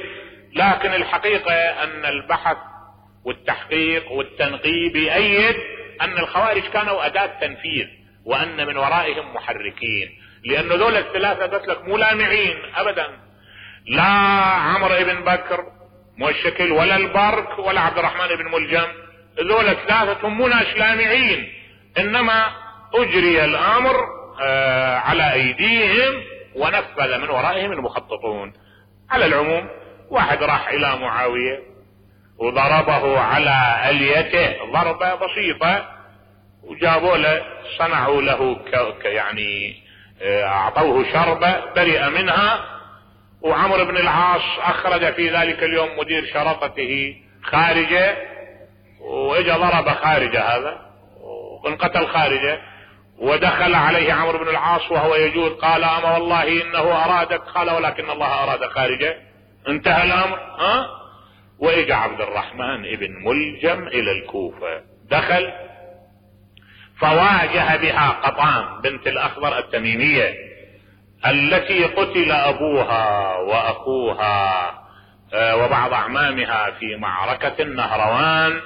لكن الحقيقة أن البحث والتحقيق والتنقيب يؤيد أن الخوارج كانوا أداة تنفيذ، وأن من ورائهم محركين، لأن ذول الثلاثة قلت لك مو لامعين أبدا، لا عمرو بن بكر موشكل ولا البرك ولا عبد الرحمن بن ملجم، ذول الثلاثة مو ناس لامعين، إنما أجري الأمر آه على أيديهم ونفذ من ورائهم المخططون. على العموم واحد راح إلى معاوية وضربه على أليته ضربة بسيطة، وجابوا له صنعوا له ك يعني أعطوه شربة برئ منها، وعمرو بن العاص أخرج في ذلك اليوم مدير شرطته خارجه، وإجا ضرب خارجه هذا وانقتل خارجه، ودخل عليه عمرو بن العاص وهو يجود، قال أما والله إنه أرادك، قال ولكن الله أراد خارجه، انتهى الأمر. ها وإجا عبد الرحمن ابن ملجم إلى الكوفة، دخل فواجه بها قطان بنت الأخضر التميمية التي قتل أبوها وأخوها وبعض أعمامها في معركة النهروان.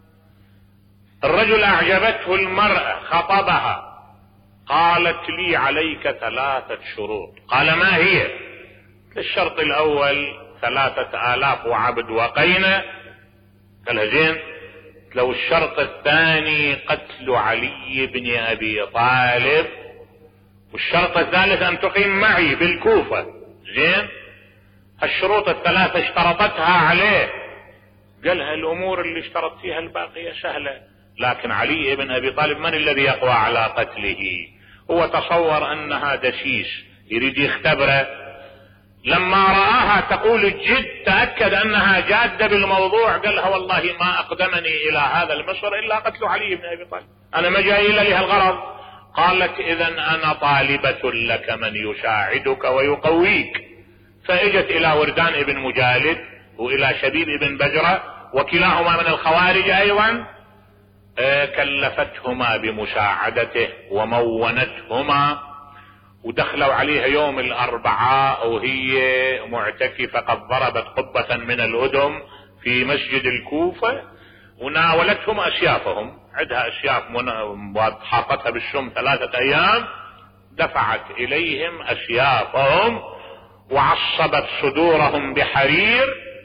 الرجل أعجبته المرأة، خطبها، قالت لي عليك ثلاثة شروط. قال ما هي؟ الشرط الأول ثلاثة آلاف وعبد وقينة. قال زين. لو الشرط الثاني قتل علي بن أبي طالب، والشرط الثالث أن تقيم معي بالكوفة. زين. الشروط الثلاثة اشترطتها عليه. قالها الأمور اللي اشترطتها الباقية سهلة، لكن علي بن أبي طالب من الذي يقوى على قتله؟ هو تصور أنها دسيس يريد يختبره. لما رآها تقول الجد تأكد أنها جادة بالموضوع، قالها والله ما أقدمني إلى هذا المصر إلا قتل علي بن أبي طالب، أنا ما جاي إلا لها الغرض. قالت إذن أنا طالبة لك من يساعدك ويقويك. فإجت إلى وردان بن مجالد وإلى شبيب بن بجرة، وكلاهما من الخوارج أيضا، كلفتهما بمساعدته ومونتهما، ودخلوا عليها يوم الأربعاء وهي معتكفة قد ضربت قبة من الأدم في مسجد الكوفة، وناولتهم أسيافهم، عندها أسياف حاطتها بالشم ثلاثة أيام، دفعت إليهم أسيافهم وعصبت صدورهم بحرير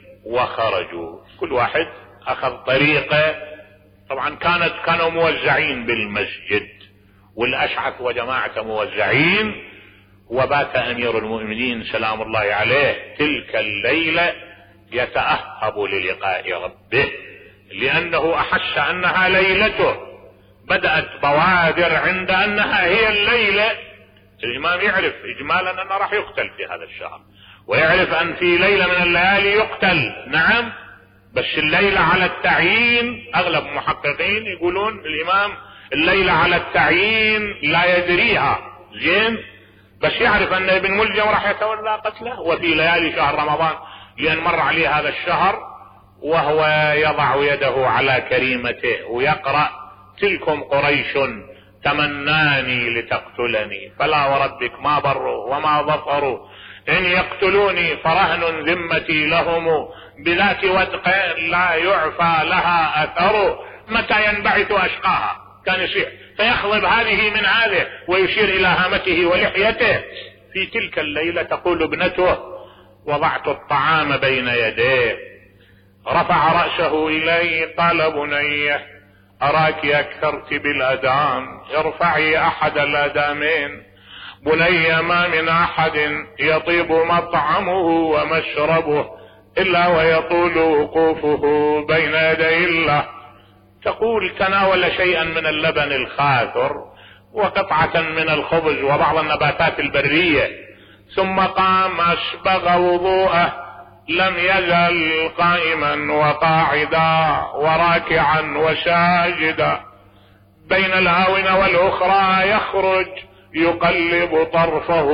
وخرجوا، كل واحد أخذ طريقه. طبعا كانت كانوا موزعين بالمسجد، والأشعث وجماعة موزعين، وبات أمير المؤمنين سلام الله عليه تلك الليلة يتأهب للقاء ربه، لأنه أحس أنها ليلته. بدأت بوادر عند أنها هي الليلة. الإمام يعرف إجمالا أنه راح يقتل في هذا الشهر، ويعرف أن في ليلة من الليالي يقتل، نعم، بس الليلة على التعيين. أغلب المحققين يقولون الإمام الليلة على التعيين لا يدريها، زين، بس يعرف أن ابن ملجم راح يتولى قتله، وفي ليالي شهر رمضان، لأن مر عليه هذا الشهر وهو يضع يده على كريمته ويقرأ تلكم قريش تمناني لتقتلني، فلا وربك ما بروا وما ظفروا، إن يقتلوني فرهن ذمتي لهم، بذات ودق لا يعفى لها أثر، متى ينبعث أشقاها. كان يصيح فيخضب هذه من هذه ويشير إلى هامته ولحيته. في تلك الليلة تقول ابنته: وضعت الطعام بين يديه، رفع رأسه إلي قال: بنيه أراك أكثرت بالأدام، ارفعي أحد الأدامين. بني ما من أحد يطيب مطعمه ومشربه إلا ويطول وقوفه بين يدي الله. تقول: تناول شيئا من اللبن الخاثر وقطعة من الخبز وبعض النباتات البرية، ثم قام أسبغ وضوءه، لم يزل قائما وقاعدا وراكعا وساجدا، بين الآونة والأخرى يخرج يقلب طرفه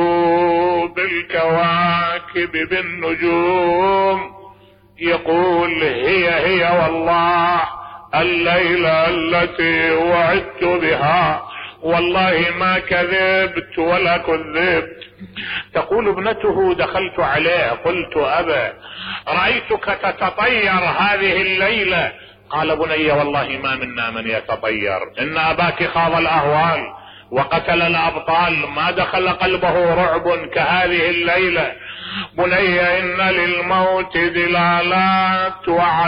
بالكواكب بالنجوم، يقول: هي هي والله الليلة التي وعدت بها، والله ما كذبت ولا كذبت. تقول ابنته دخلت عليه قلت أبا رأيتك تتطير هذه الليلة. قال بني والله ما منا من يتطير، إن أباك خاض الأهوال وقتل الأبطال، ما دخل قلبه رعب كهذه الليلة. بني إن للموت دلالات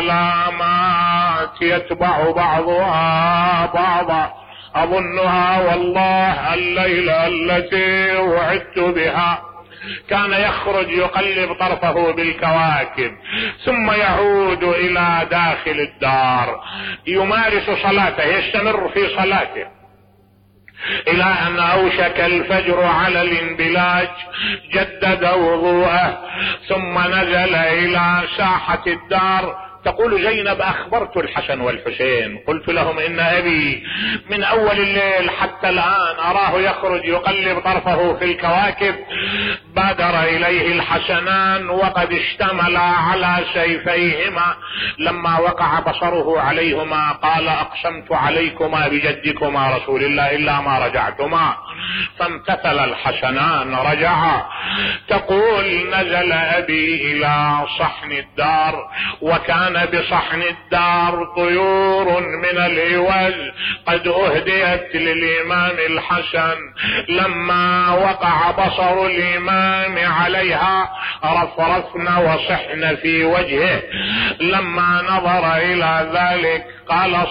وعلامات يتبع بعضها بعضا، أظنها والله الليلة التي وعدت بها. كان يخرج يقلب طرفه بالكواكب ثم يعود إلى داخل الدار يمارس صلاته، يستمر في صلاته إلى أن أوشك الفجر على الانبلاج. جدد وضوءه ثم نزل إلى ساحة الدار. تقول زينب أخبرت الحسن والحسين قلت لهم إن أبي من أول الليل حتى الآن أراه يخرج يقلب طرفه في الكواكب. بادر إليه الحسنان وقد اشتملا على سيفيهما، لما وقع بصره عليهما قال أقسمت عليكما بجدكما رسول الله إلا ما رجعتما، فامتثل الحسنان رجعا. تقول نزل أبي إلى صحن الدار، وكان بصحن الدار طيور من العوز قد أهديت للإمام الحسن. لما وقع بصر الإمام عليها رفرفن وصحن في وجهه. لما نظر إلى ذلك قال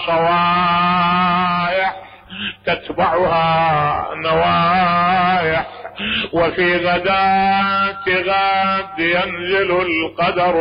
صوايح تتبعها نوايح، وفي غداة غد ينزل القدر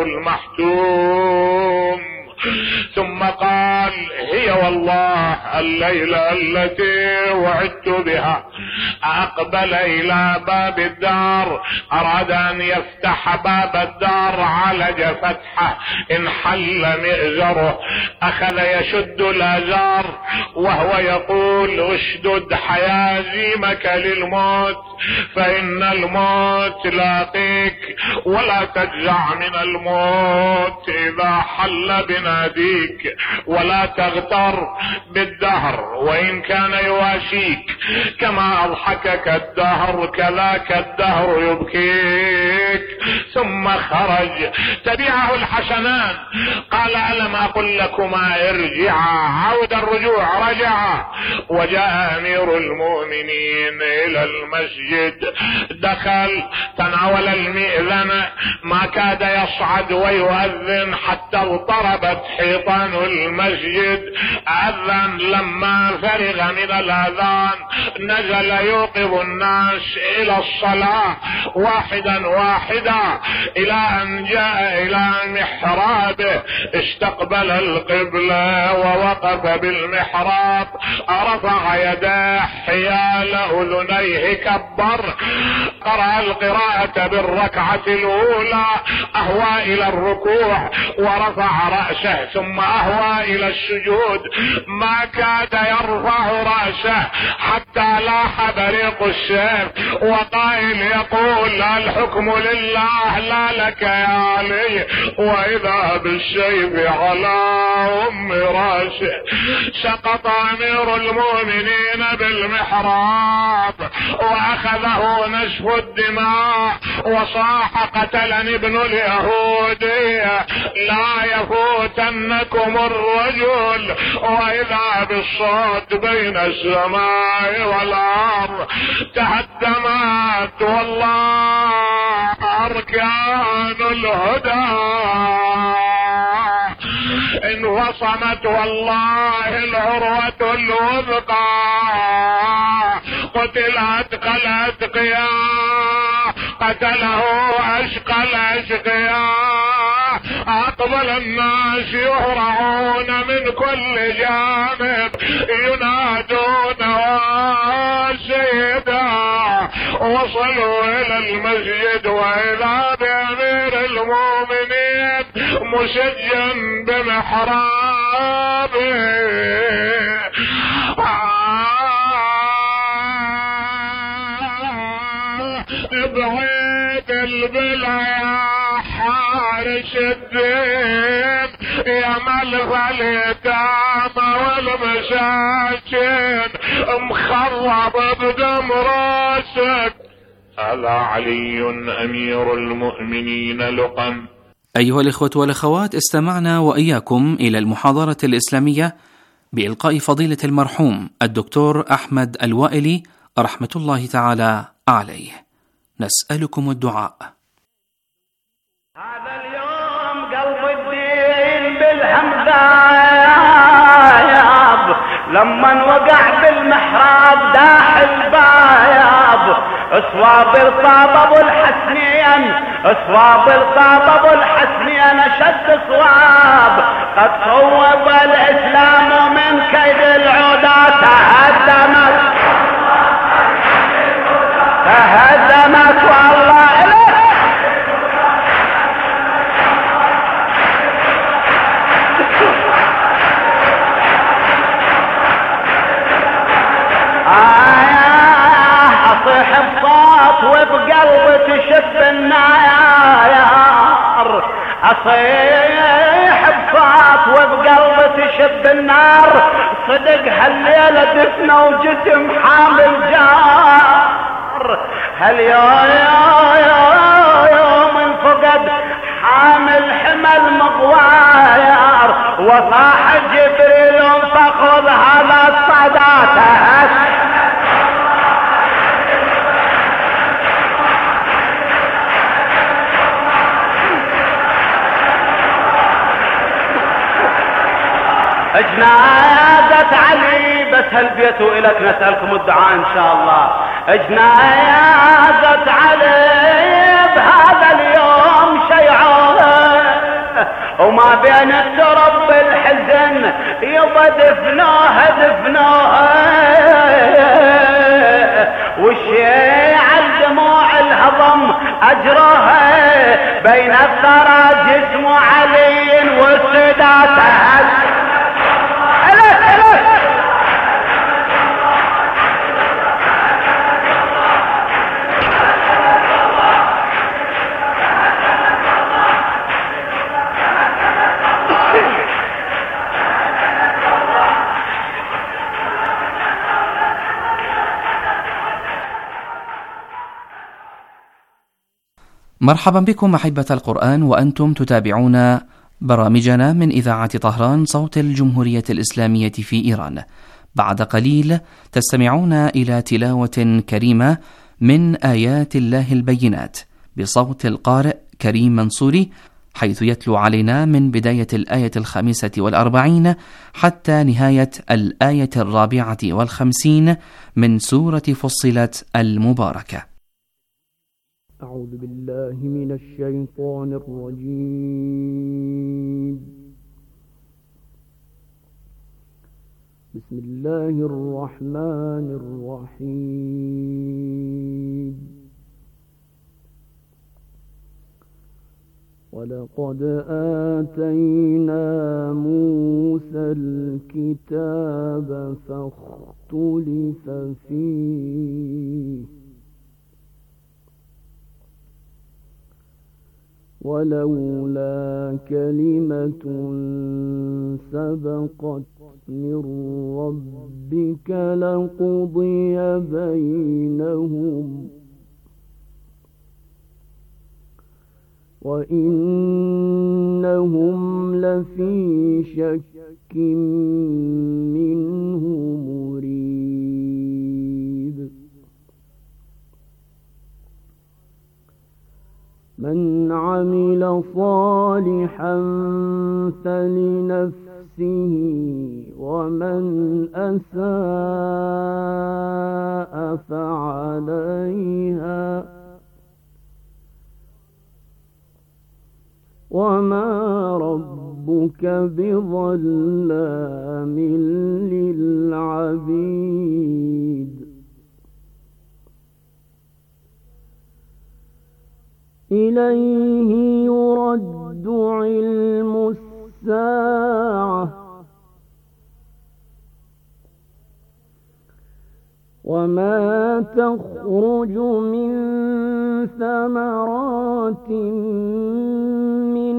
المحتوم. ثم قال هي والله الليلة التي وعدت بها. أقبل إلى باب الدار، أراد أن يفتح باب الدار، علج فتحه، انحل مئزره، أخذ يشد الأزار وهو يقول اشدد حيازيمك للموت فإن الموت لاقيك، ولا تجزع من الموت إذا حل بناديك، ولا تغتر بالدهر وإن كان يواشيك، كما أضحكك الدهر كذاك الدهر يبكيك. ثم خرج. تبعه الحسنان قال ألم أقل لكما ارجعا؟ عود الرجوع، رجع. وجاء أمير المؤمنين إلى المسجد، دخل تناول المئذن، ما كاد يصعد ويؤذن حتى اضطربت حيطان المسجد. أذن. لما فرغ من الأذان نزل يوقظ الناس إلى الصلاة واحدا واحدا، إلى أن جاء إلى محرابه، استقبل القبلة ووقف بالمحراب، رفع يداه حيال أذنيه، كبر، قرأ القراءة بالركعة الأولى، أهوى إلى الركوع ورفع رأسه، ثم أهوى إلى السجود. ما كاد يرفع رأسه حتى لاح بريق السيف، وقائل يقول الحكم لله لا لك يا علي، وإذا بالسيف على أم رأسه. سقط أمير المؤمنين بالمحراب وأخذه نشف الدماء وصاح قتلني ابن اليهودي لا يفوتنكم الرجل، وإذا بالصوت بين السماء والأرض تهدمت والله أركان الهدى، انفصمت والله العروة الوثقى، قتلت الأتقياء، قتله أشقى الأشقياء. أقبل الناس يهرعون من كل جانب ينادون سيدا. وصلوا إلى المسجد وإذا بأمير المؤمنين مسجا بمحرابه. ابعد البلا يا حارس الدين، يا ملغى اليتامى والمساكين، مخضب بدم راسك. هذا علي أمير المؤمنين لقم. أيها الإخوة والأخوات، استمعنا وإياكم إلى المحاضرة الإسلامية بإلقاء فضيلة المرحوم الدكتور أحمد الوائلي رحمة الله تعالى عليه. نسألكم الدعاء. هذا اليوم قلب الدين بالحمزة لمن وقع بالمحراب داح الباياب، اصواب الصاب ابو الحسنين، اصواب الصاب ابو الحسنين اشد صواب، قد صوب الاسلام من كيد العدا تهدمت تهدمت والله إليه. اصيح بصوت وبقلب تشب النار، اصيح بصوت وبقلب تشب النار، صدق هالليلة دفنة وجسم حامل جار، هاليوم انفقد حامل حمل مغوار، وصاح جبريل فخذ هذا الصدى. جنازة علي، بس هالبيت وإلك نسألكم الدعاء إن شاء الله. جنازة علي بهذا اليوم شيعوها، وما بين الترب بالحزن يبا دفنوها دفنوها، والشيعة الدموع الهضم أجروها، بين الثرى جسم علي والسدات. مرحبا بكم أحبة القرآن، وأنتم تتابعون برامجنا من إذاعة طهران صوت الجمهورية الإسلامية في إيران. بعد قليل تستمعون إلى تلاوة كريمة من آيات الله البينات بصوت القارئ كريم منصوري، حيث يتلو علينا من بداية الآية الخامسة والأربعين حتى نهاية الآية الرابعة والخمسين من سورة فصلت المباركة. أعوذ بالله من الشيطان الرجيم. بسم الله الرحمن الرحيم. ولقد آتينا موسى الكتاب فاختلف فيه، ولولا كلمة سبقت من ربك لقضي بينهم وإنهم لفي شك منه مريب. من عمل صالحا فلنفسه ومن أساء فعليها وما ربك بظلام للعبيد. إليه يرد علم الساعة وما تخرج من ثمرات من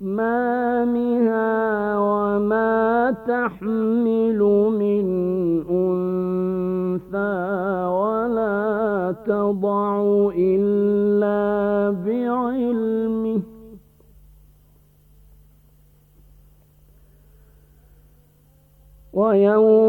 أكمامها وما تحمل من تضع إلا بعلمه ويوم